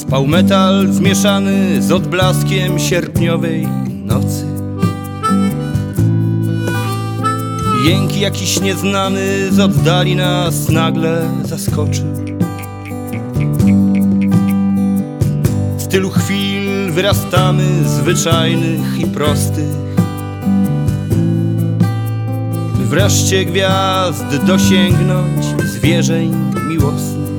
Spał metal zmieszany z odblaskiem sierpniowej nocy. Jęki jakiś nieznany z oddali nas nagle zaskoczył. Z tylu chwil wyrastamy, zwyczajnych i prostych, wreszcie gwiazd dosięgnąć zwierzeń miłosnych.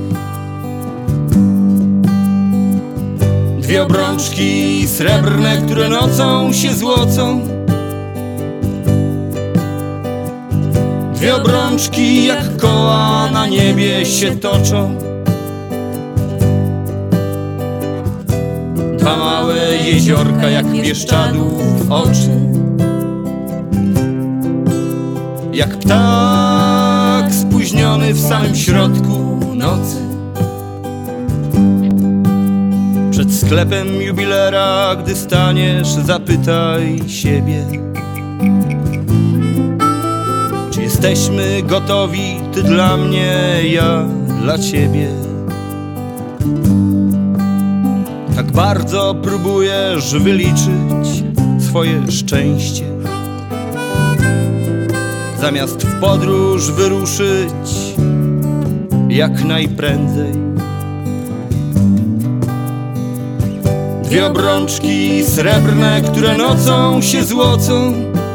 Dwie obrączki srebrne, które nocą się złocą. Dwie obrączki jak koła na niebie się toczą. Dwa małe jeziorka jak Bieszczadów oczy. Jak ptak spóźniony w samym środku nocy. Przed sklepem jubilera, gdy staniesz, zapytaj siebie, czy jesteśmy gotowi, ty dla mnie, ja dla ciebie. Tak bardzo próbujesz wyliczyć swoje szczęście, zamiast w podróż wyruszyć jak najprędzej. Dwie obrączki srebrne, które nocą się złocą.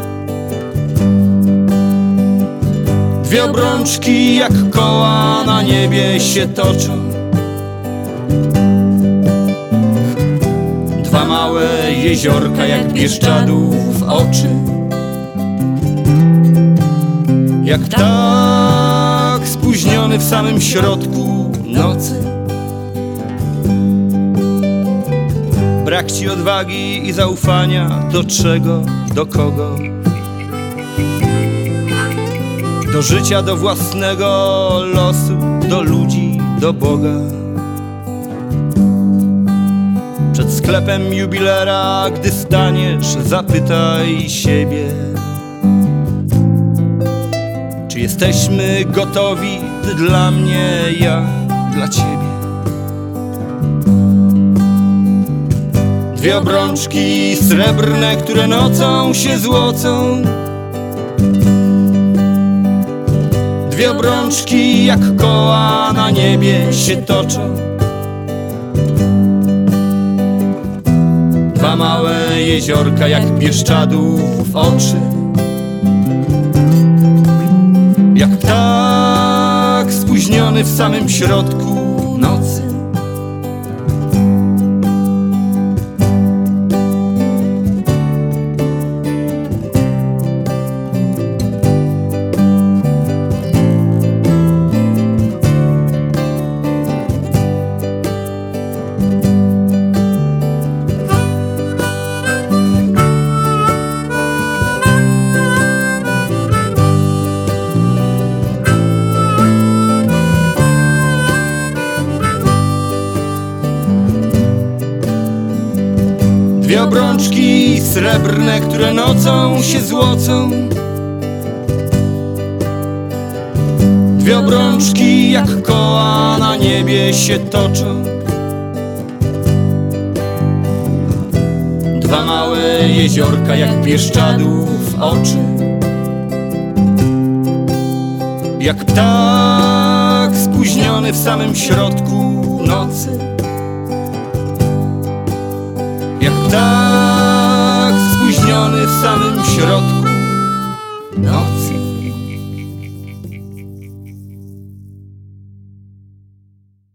Dwie obrączki jak koła na niebie się toczą. Dwa małe jeziorka jak Bieszczadów oczy. Jak ptak spóźniony w samym środku nocy. Brak ci odwagi i zaufania do czego, do kogo? Do życia, do własnego losu, do ludzi, do Boga. Przed sklepem jubilera, gdy staniesz, zapytaj siebie, czy jesteśmy gotowi, ty dla mnie, ja dla ciebie. Dwie obrączki srebrne, które nocą się złocą. Dwie obrączki jak koła na niebie się toczą. Dwa małe jeziorka jak Bieszczadów oczy. Jak ptak spóźniony w samym środku nocy. Dwie obrączki srebrne, które nocą się złocą. Dwie obrączki jak koła na niebie się toczą. Dwa małe jeziorka jak Bieszczadów oczy. Jak ptak spóźniony w samym środku nocy. Jak ptak spóźniony w samym środku nocy.